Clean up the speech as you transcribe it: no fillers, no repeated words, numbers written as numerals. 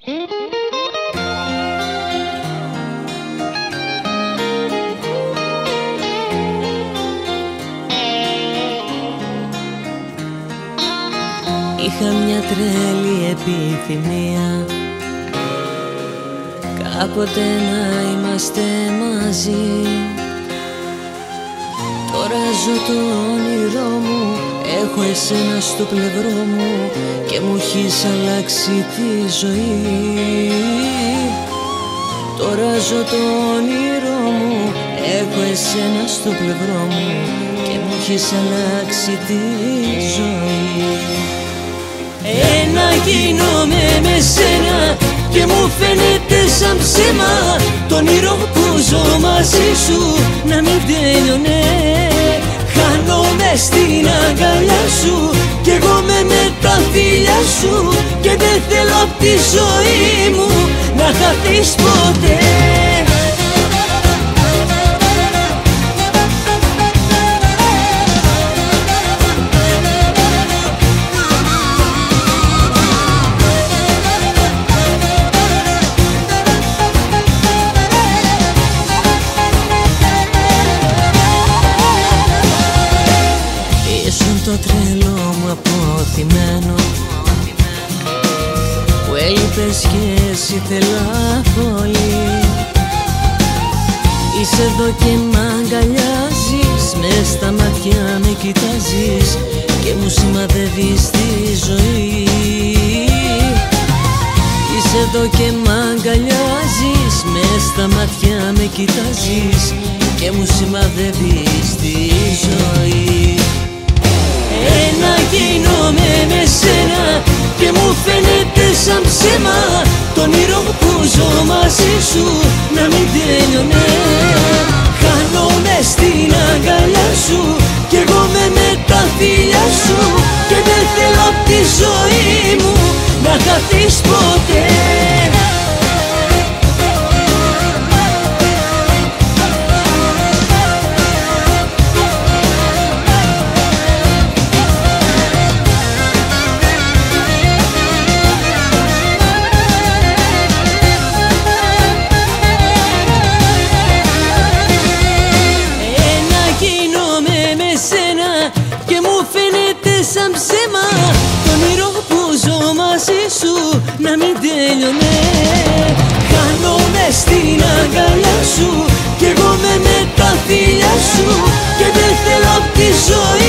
Είχα μια τρέλη επιθυμία κάποτε να είμαστε μαζί. Τώρα ζω το όνειρό μου, έχω εσένα στο πλευρό μου και μου έχεις αλλάξει τη ζωή. Τώρα ζω το όνειρό μου, έχω εσένα στο πλευρό μου και μου έχεις αλλάξει τη ζωή. Ένα γίνομαι με σένα και μου φαίνεται σαν ψέμα το όνειρο που ζω μαζί σου να μην τέλειωνε. Χάνομαι στην αγκαλιά σου κι εγώ με τα φιλιά σου και δεν θέλω απ' τη ζωή μου να χαθείς ποτέ. Το τρελό μου αποθυμένο που έλειπες και ήθελα πολύ. Είσαι εδώ και μ' αγκαλιάζεις, μες στα μάτια με κοιτάζεις και μου σημαδεύεις τη ζωή. Είσαι εδώ και μ' αγκαλιάζεις, μες στα μάτια με κοιτάζεις και μου σημαδεύεις τη ζωή. Ένα γίνομαι με σένα και μου φαίνεται σαν ψέμα το όνειρο που ζω μαζί σου να μην τέλειωνε. Χάνομαι στην αγκαλιά σου κι εγώ με τα φιλιά σου και δεν θέλω απ' τη ζωή μου να χαθείς ποτέ. Σαν ψέμα το όνειρο που ζω μαζί σου να μην τέλειωνε. Χάνομαι στην αγκαλιά σου κι εγώ με τα φιλιά σου και δεν θέλω απ' τη ζωή